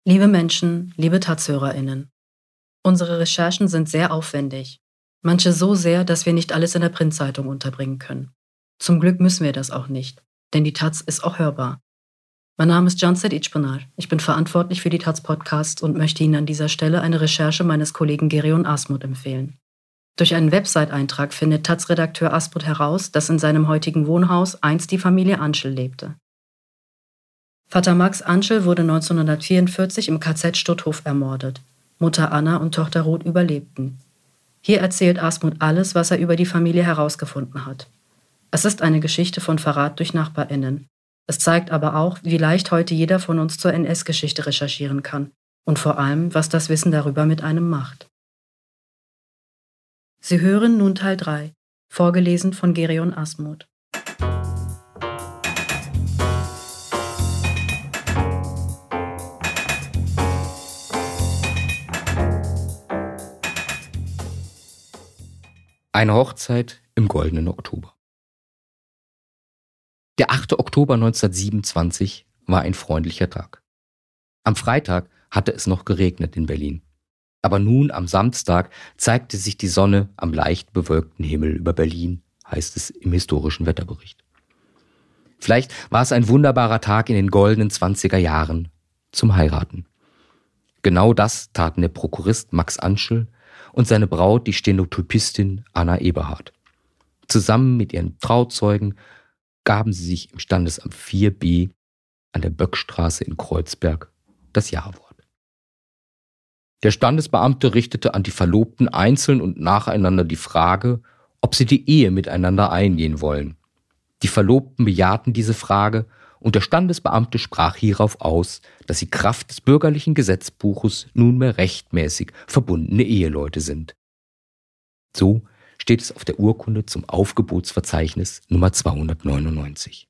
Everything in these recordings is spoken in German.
Liebe Menschen, liebe Taz-HörerInnen, unsere Recherchen sind sehr aufwendig. Manche so sehr, dass wir nicht alles in der Printzeitung unterbringen können. Zum Glück müssen wir das auch nicht, denn die Taz ist auch hörbar. Mein Name ist Canset İçpınar. Ich bin verantwortlich für die Taz-Podcasts und möchte Ihnen an dieser Stelle eine Recherche meines Kollegen Gerion Asmut empfehlen. Durch einen Website-Eintrag findet Taz-Redakteur Asmut heraus, dass in seinem heutigen Wohnhaus einst die Familie Anschel lebte. Vater Max Anschel wurde 1944 im KZ Stutthof ermordet. Mutter Anna und Tochter Ruth überlebten. Hier erzählt Asmut alles, was er über die Familie herausgefunden hat. Es ist eine Geschichte von Verrat durch NachbarInnen. Es zeigt aber auch, wie leicht heute jeder von uns zur NS-Geschichte recherchieren kann und vor allem, was das Wissen darüber mit einem macht. Sie hören nun Teil 3, vorgelesen von Gerion Asmut. Eine Hochzeit im goldenen Oktober. Der 8. Oktober 1927 war ein freundlicher Tag. Am Freitag hatte es noch geregnet in Berlin. Aber nun am Samstag zeigte sich die Sonne am leicht bewölkten Himmel über Berlin, heißt es im historischen Wetterbericht. Vielleicht war es ein wunderbarer Tag in den goldenen 20er Jahren zum Heiraten. Genau das taten der Prokurist Max Anschel und seine Braut, die Stenotypistin Anna Eberhard. Zusammen mit ihren Trauzeugen gaben sie sich im Standesamt 4b an der Böckstraße in Kreuzberg das Ja-Wort. Der Standesbeamte richtete an die Verlobten einzeln und nacheinander die Frage, ob sie die Ehe miteinander eingehen wollen. Die Verlobten bejahten diese Frage und der Standesbeamte sprach hierauf aus, dass sie Kraft des bürgerlichen Gesetzbuches nunmehr rechtmäßig verbundene Eheleute sind. So steht es auf der Urkunde zum Aufgebotsverzeichnis Nummer 299.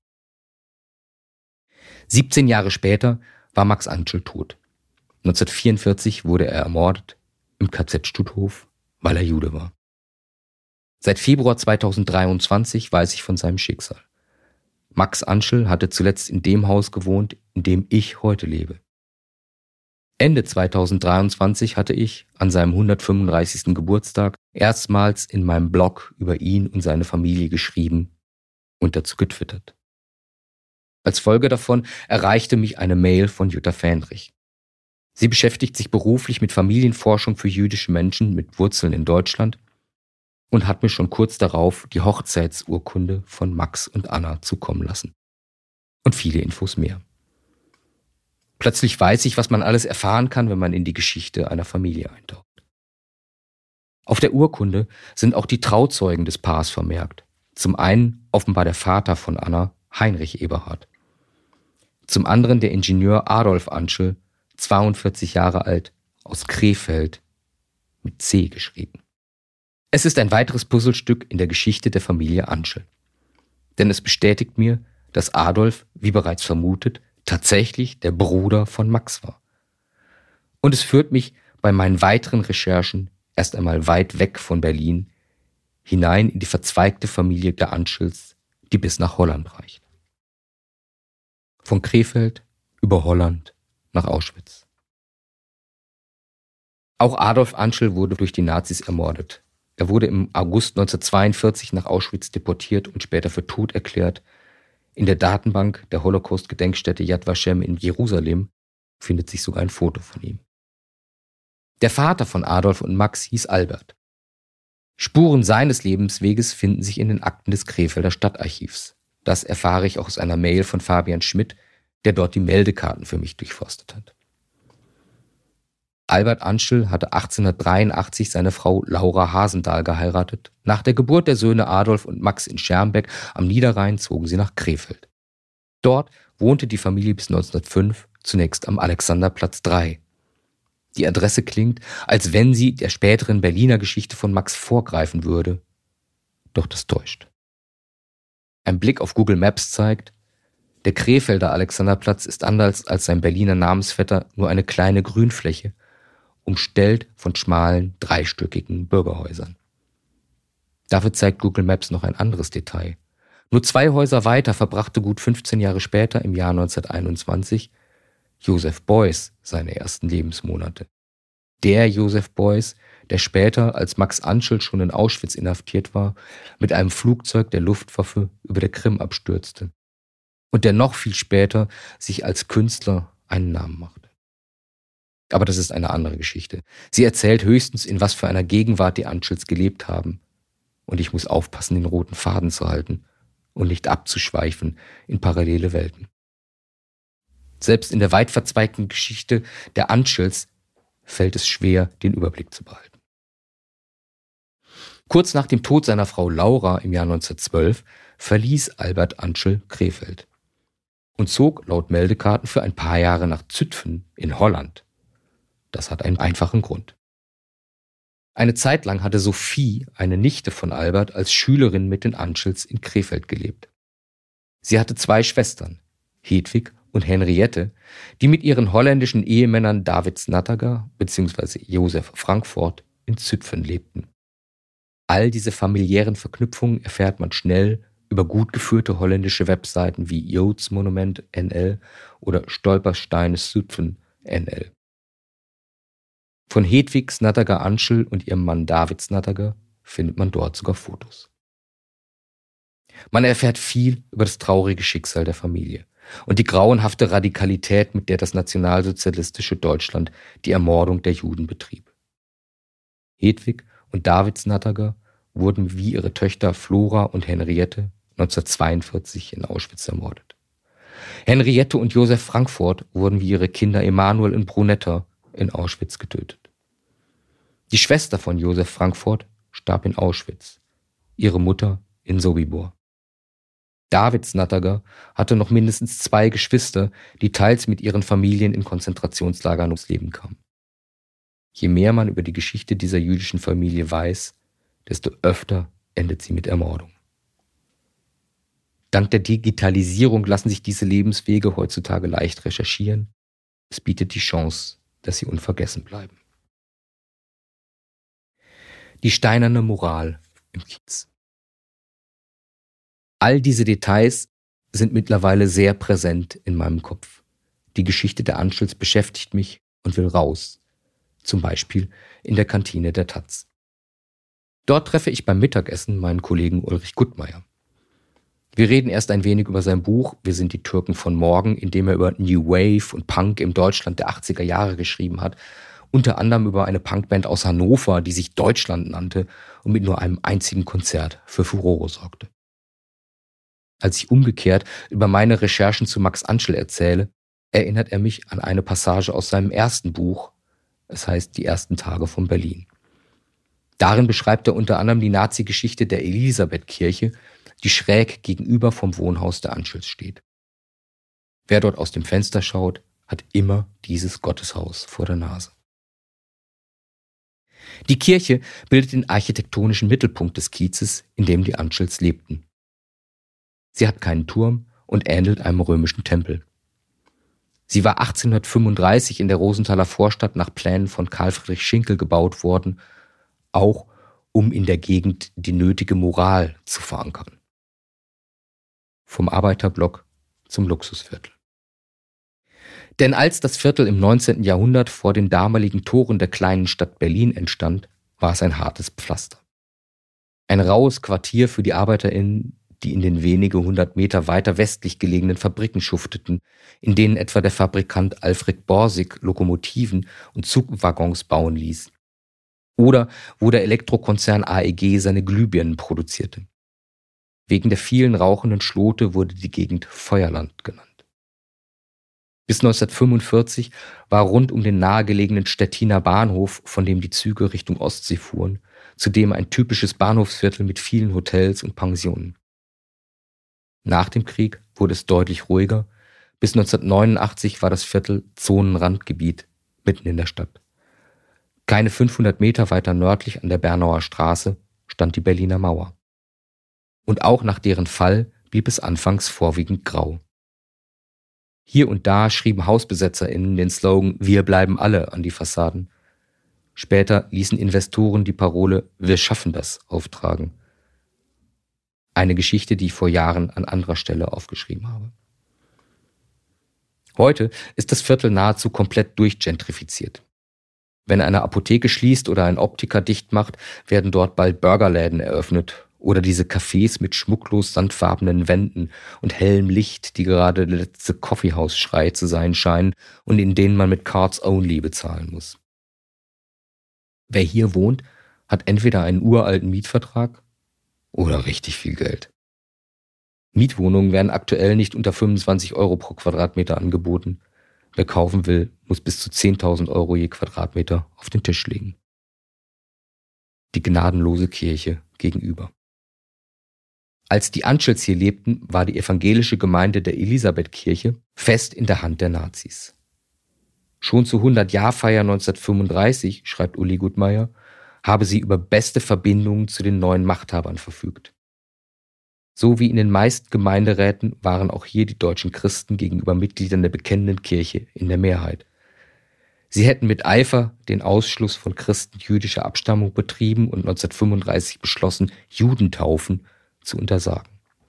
17 Jahre später war Max Anschel tot. 1944 wurde er ermordet im KZ Stutthof, weil er Jude war. Seit Februar 2023 weiß ich von seinem Schicksal. Max Anschel hatte zuletzt in dem Haus gewohnt, in dem ich heute lebe. Ende 2023 hatte ich an seinem 135. Geburtstag erstmals in meinem Blog über ihn und seine Familie geschrieben und dazu getwittert. Als Folge davon erreichte mich eine Mail von Jutta Fähnrich. Sie beschäftigt sich beruflich mit Familienforschung für jüdische Menschen mit Wurzeln in Deutschland und hat mir schon kurz darauf die Hochzeitsurkunde von Max und Anna zukommen lassen. Und viele Infos mehr. Plötzlich weiß ich, was man alles erfahren kann, wenn man in die Geschichte einer Familie eintaucht. Auf der Urkunde sind auch die Trauzeugen des Paares vermerkt. Zum einen offenbar der Vater von Anna, Heinrich Eberhard. Zum anderen der Ingenieur Adolf Anschel, 42 Jahre alt, aus Krefeld, mit C geschrieben. Es ist ein weiteres Puzzlestück in der Geschichte der Familie Anschel. Denn es bestätigt mir, dass Adolf, wie bereits vermutet, tatsächlich der Bruder von Max war. Und es führt mich bei meinen weiteren Recherchen erst einmal weit weg von Berlin, hinein in die verzweigte Familie der Anschels, die bis nach Holland reicht. Von Krefeld über Holland nach Auschwitz. Auch Adolf Anschel wurde durch die Nazis ermordet. Er wurde im August 1942 nach Auschwitz deportiert und später für tot erklärt. In der Datenbank der Holocaust-Gedenkstätte Yad Vashem in Jerusalem findet sich sogar ein Foto von ihm. Der Vater von Adolf und Max hieß Albert. Spuren seines Lebensweges finden sich in den Akten des Krefelder Stadtarchivs. Das erfahre ich auch aus einer Mail von Fabian Schmidt, der dort die Meldekarten für mich durchforstet hat. Albert Anschel hatte 1883 seine Frau Laura Hasendahl geheiratet. Nach der Geburt der Söhne Adolf und Max in Schermbeck am Niederrhein zogen sie nach Krefeld. Dort wohnte die Familie bis 1905 zunächst am Alexanderplatz 3. Die Adresse klingt, als wenn sie der späteren Berliner Geschichte von Max vorgreifen würde. Doch das täuscht. Ein Blick auf Google Maps zeigt, der Krefelder Alexanderplatz ist anders als sein Berliner Namensvetter nur eine kleine Grünfläche, umstellt von schmalen, dreistöckigen Bürgerhäusern. Dafür zeigt Google Maps noch ein anderes Detail. Nur 2 Häuser weiter verbrachte gut 15 Jahre später, im Jahr 1921, Joseph Beuys seine ersten Lebensmonate. Der Joseph Beuys, der später, als Max Antschel schon in Auschwitz inhaftiert war, mit einem Flugzeug der Luftwaffe über der Krim abstürzte. Und der noch viel später sich als Künstler einen Namen machte. Aber das ist eine andere Geschichte. Sie erzählt höchstens, in was für einer Gegenwart die Antschels gelebt haben. Und ich muss aufpassen, den roten Faden zu halten und nicht abzuschweifen in parallele Welten. Selbst in der weit verzweigten Geschichte der Antschels fällt es schwer, den Überblick zu behalten. Kurz nach dem Tod seiner Frau Laura im Jahr 1912 verließ Albert Antschel Krefeld und zog laut Meldekarten für ein paar Jahre nach Zütphen in Holland. Das hat einen einfachen Grund. Eine Zeit lang hatte Sophie, eine Nichte von Albert, als Schülerin mit den Antschels in Krefeld gelebt. Sie hatte 2 Schwestern, Hedwig und Henriette, die mit ihren holländischen Ehemännern David Snattager bzw. Joseph Frankfort in Zütphen lebten. All diese familiären Verknüpfungen erfährt man schnell über gut geführte holländische Webseiten wie Jood's Monument NL oder Stolpersteines Zütphen NL. Von Hedwig Snattager Antschel und ihrem Mann David Snattager findet man dort sogar Fotos. Man erfährt viel über das traurige Schicksal der Familie und die grauenhafte Radikalität, mit der das nationalsozialistische Deutschland die Ermordung der Juden betrieb. Hedwig und David Snattager wurden wie ihre Töchter Flora und Henriette 1942 in Auschwitz ermordet. Henriette und Joseph Frankfort wurden wie ihre Kinder Emanuel und Brunetta in Auschwitz getötet. Die Schwester von Joseph Frankfort starb in Auschwitz, ihre Mutter in Sobibor. David Snattager hatte noch mindestens 2 Geschwister, die teils mit ihren Familien in Konzentrationslagern ums Leben kamen. Je mehr man über die Geschichte dieser jüdischen Familie weiß, desto öfter endet sie mit Ermordung. Dank der Digitalisierung lassen sich diese Lebenswege heutzutage leicht recherchieren. Es bietet die Chance, dass sie unvergessen bleiben. Die steinerne Moral im Kiez. All diese Details sind mittlerweile sehr präsent in meinem Kopf. Die Geschichte der Antschels beschäftigt mich und will raus. Zum Beispiel in der Kantine der taz. Dort treffe ich beim Mittagessen meinen Kollegen Ulrich Guttmeier. Wir reden erst ein wenig über sein Buch Wir sind die Türken von morgen, in dem er über New Wave und Punk im Deutschland der 80er Jahre geschrieben hat, unter anderem über eine Punkband aus Hannover, die sich Deutschland nannte und mit nur einem einzigen Konzert für Furore sorgte. Als ich umgekehrt über meine Recherchen zu Max Antschel erzähle, erinnert er mich an eine Passage aus seinem ersten Buch, es heißt Die ersten Tage von Berlin. Darin beschreibt er unter anderem die Nazi-Geschichte der Elisabethkirche, die schräg gegenüber vom Wohnhaus der Antschels steht. Wer dort aus dem Fenster schaut, hat immer dieses Gotteshaus vor der Nase. Die Kirche bildet den architektonischen Mittelpunkt des Kiezes, in dem die Antschels lebten. Sie hat keinen Turm und ähnelt einem römischen Tempel. Sie war 1835 in der Rosenthaler Vorstadt nach Plänen von Karl Friedrich Schinkel gebaut worden, auch um in der Gegend die nötige Moral zu verankern. Vom Arbeiterblock zum Luxusviertel. Denn als das Viertel im 19. Jahrhundert vor den damaligen Toren der kleinen Stadt Berlin entstand, war es ein hartes Pflaster. Ein raues Quartier für die ArbeiterInnen, die in den wenige 100 Meter weiter westlich gelegenen Fabriken schufteten, in denen etwa der Fabrikant Alfred Borsig Lokomotiven und Zugwaggons bauen ließ. Oder wo der Elektrokonzern AEG seine Glühbirnen produzierte. Wegen der vielen rauchenden Schlote wurde die Gegend Feuerland genannt. Bis 1945 war rund um den nahegelegenen Stettiner Bahnhof, von dem die Züge Richtung Ostsee fuhren, zudem ein typisches Bahnhofsviertel mit vielen Hotels und Pensionen. Nach dem Krieg wurde es deutlich ruhiger. Bis 1989 war das Viertel Zonenrandgebiet mitten in der Stadt. Keine 500 Meter weiter nördlich an der Bernauer Straße stand die Berliner Mauer. Und auch nach deren Fall blieb es anfangs vorwiegend grau. Hier und da schrieben HausbesetzerInnen den Slogan „Wir bleiben alle" an die Fassaden. Später ließen Investoren die Parole „Wir schaffen das" auftragen. Eine Geschichte, die ich vor Jahren an anderer Stelle aufgeschrieben habe. Heute ist das Viertel nahezu komplett durchgentrifiziert. Wenn eine Apotheke schließt oder ein Optiker dicht macht, werden dort bald Burgerläden eröffnet oder diese Cafés mit schmucklos sandfarbenen Wänden und hellem Licht, die gerade der letzte Coffeehouse-Schrei zu sein scheinen und in denen man mit Cards Only bezahlen muss. Wer hier wohnt, hat entweder einen uralten Mietvertrag oder richtig viel Geld. Mietwohnungen werden aktuell nicht unter 25 Euro pro Quadratmeter angeboten. Wer kaufen will, muss bis zu 10.000 Euro je Quadratmeter auf den Tisch legen. Die gnadenlose Kirche gegenüber. Als die Anschels hier lebten, war die evangelische Gemeinde der Elisabethkirche fest in der Hand der Nazis. Schon zur 100-Jahr-Feier 1935, schreibt Uli Gutmeier, habe sie über beste Verbindungen zu den neuen Machthabern verfügt. So wie in den meisten Gemeinderäten waren auch hier die deutschen Christen gegenüber Mitgliedern der bekennenden Kirche in der Mehrheit. Sie hätten mit Eifer den Ausschluss von Christen jüdischer Abstammung betrieben und 1935 beschlossen, Judentaufen zu untersagen.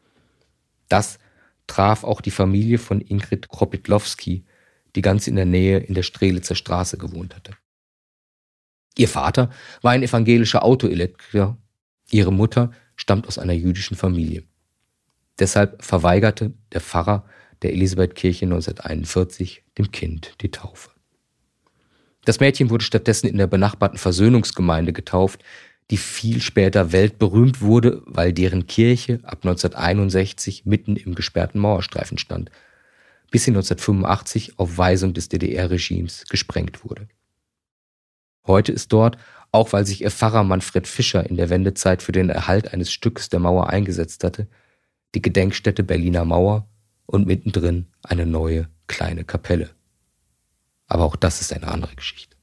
Das traf auch die Familie von Ingrid Kropidlowski, die ganz in der Nähe in der Strelitzer Straße gewohnt hatte. Ihr Vater war ein evangelischer Autoelektriker, ihre Mutter stammt aus einer jüdischen Familie. Deshalb verweigerte der Pfarrer der Elisabethkirche 1941 dem Kind die Taufe. Das Mädchen wurde stattdessen in der benachbarten Versöhnungsgemeinde getauft, die viel später weltberühmt wurde, weil deren Kirche ab 1961 mitten im gesperrten Mauerstreifen stand, bis sie 1985 auf Weisung des DDR-Regimes gesprengt wurde. Heute ist dort, auch weil sich ihr Pfarrer Manfred Fischer in der Wendezeit für den Erhalt eines Stücks der Mauer eingesetzt hatte, die Gedenkstätte Berliner Mauer und mittendrin eine neue kleine Kapelle. Aber auch das ist eine andere Geschichte.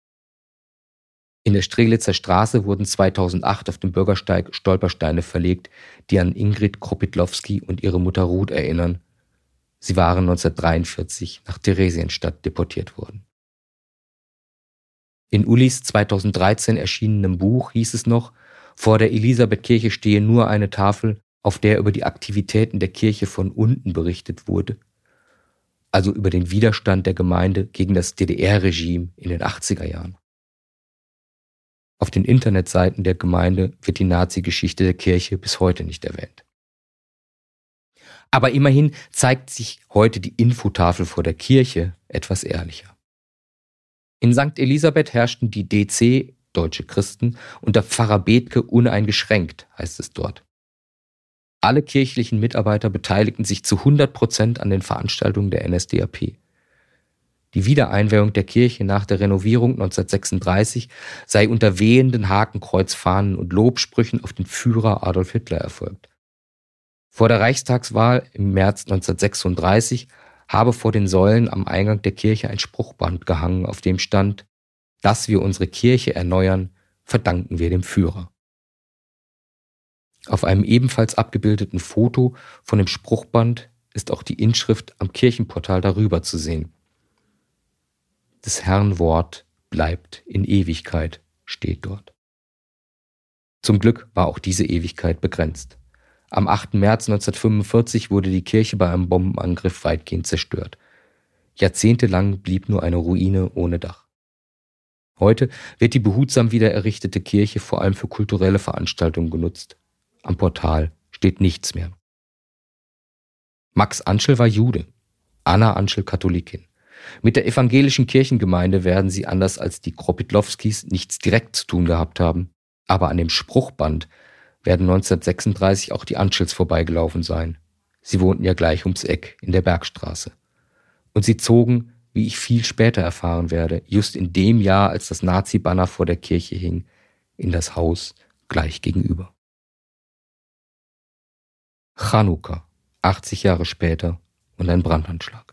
In der Strelitzer Straße wurden 2008 auf dem Bürgersteig Stolpersteine verlegt, die an Ingrid Kropidlowski und ihre Mutter Ruth erinnern. Sie waren 1943 nach Theresienstadt deportiert worden. In Ulis 2013 erschienenem Buch hieß es noch, vor der Elisabethkirche stehe nur eine Tafel, auf der über die Aktivitäten der Kirche von unten berichtet wurde, also über den Widerstand der Gemeinde gegen das DDR-Regime in den 80er Jahren. Auf den Internetseiten der Gemeinde wird die Nazi-Geschichte der Kirche bis heute nicht erwähnt. Aber immerhin zeigt sich heute die Infotafel vor der Kirche etwas ehrlicher. In St. Elisabeth herrschten die DC, deutsche Christen, unter Pfarrer Bethke uneingeschränkt, heißt es dort. Alle kirchlichen Mitarbeiter beteiligten sich zu 100% an den Veranstaltungen der NSDAP. Die Wiedereinweihung der Kirche nach der Renovierung 1936 sei unter wehenden Hakenkreuzfahnen und Lobsprüchen auf den Führer Adolf Hitler erfolgt. Vor der Reichstagswahl im März 1936 habe vor den Säulen am Eingang der Kirche ein Spruchband gehangen, auf dem stand: Dass wir unsere Kirche erneuern, verdanken wir dem Führer. Auf einem ebenfalls abgebildeten Foto von dem Spruchband ist auch die Inschrift am Kirchenportal darüber zu sehen. Des Herrn Wort bleibt in Ewigkeit, steht dort. Zum Glück war auch diese Ewigkeit begrenzt. Am 8. März 1945 wurde die Kirche bei einem Bombenangriff weitgehend zerstört. Jahrzehntelang blieb nur eine Ruine ohne Dach. Heute wird die behutsam wieder errichtete Kirche vor allem für kulturelle Veranstaltungen genutzt. Am Portal steht nichts mehr. Max Antschel war Jude, Anna Antschel Katholikin. Mit der evangelischen Kirchengemeinde werden sie anders als die Kropidlowskis nichts direkt zu tun gehabt haben. Aber an dem Spruchband werden 1936 auch die Antschels vorbeigelaufen sein. Sie wohnten ja gleich ums Eck in der Bergstraße. Und sie zogen, wie ich viel später erfahren werde, just in dem Jahr, als das Nazi-Banner vor der Kirche hing, in das Haus gleich gegenüber. Chanukka, 80 Jahre später und ein Brandanschlag.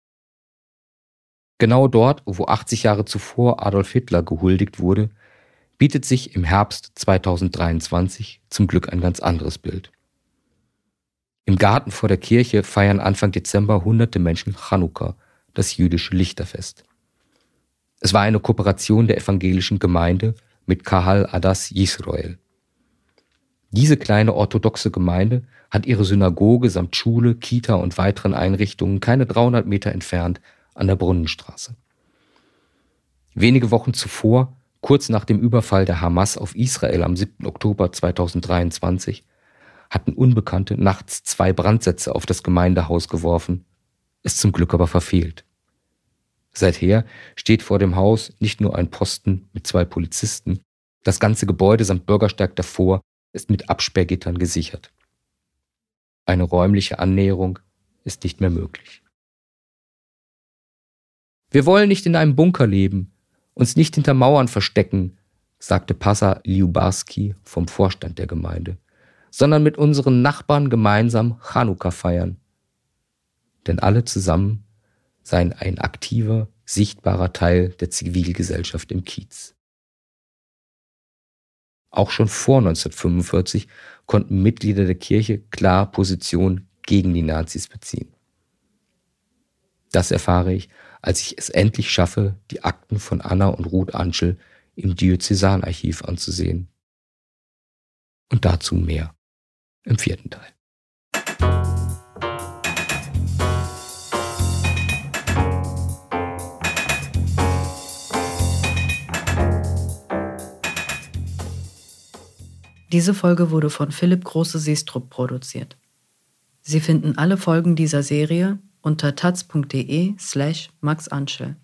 Genau dort, wo 80 Jahre zuvor Adolf Hitler gehuldigt wurde, bietet sich im Herbst 2023 zum Glück ein ganz anderes Bild. Im Garten vor der Kirche feiern Anfang Dezember hunderte Menschen Chanukka, das jüdische Lichterfest. Es war eine Kooperation der evangelischen Gemeinde mit Kahal Adas Yisroel. Diese kleine orthodoxe Gemeinde hat ihre Synagoge samt Schule, Kita und weiteren Einrichtungen keine 300 Meter entfernt an der Brunnenstraße. Wenige Wochen zuvor, kurz nach dem Überfall der Hamas auf Israel am 7. Oktober 2023, hatten Unbekannte nachts 2 Brandsätze auf das Gemeindehaus geworfen, es zum Glück aber verfehlt. Seither steht vor dem Haus nicht nur ein Posten mit 2 Polizisten, das ganze Gebäude samt Bürgersteig davor ist mit Absperrgittern gesichert. Eine räumliche Annäherung ist nicht mehr möglich. Wir wollen nicht in einem Bunker leben, uns nicht hinter Mauern verstecken, sagte Pastor Liubarski vom Vorstand der Gemeinde, sondern mit unseren Nachbarn gemeinsam Chanukka feiern. Denn alle zusammen seien ein aktiver, sichtbarer Teil der Zivilgesellschaft im Kiez. Auch schon vor 1945 konnten Mitglieder der Kirche klar Position gegen die Nazis beziehen. Das erfahre ich, als ich es endlich schaffe, die Akten von Anna und Ruth Antschel im Diözesanarchiv anzusehen. Und dazu mehr im 4. Teil. Diese Folge wurde von Philipp Große-Seestrup produziert. Sie finden alle Folgen dieser Serie unter taz.de/Max Antschel.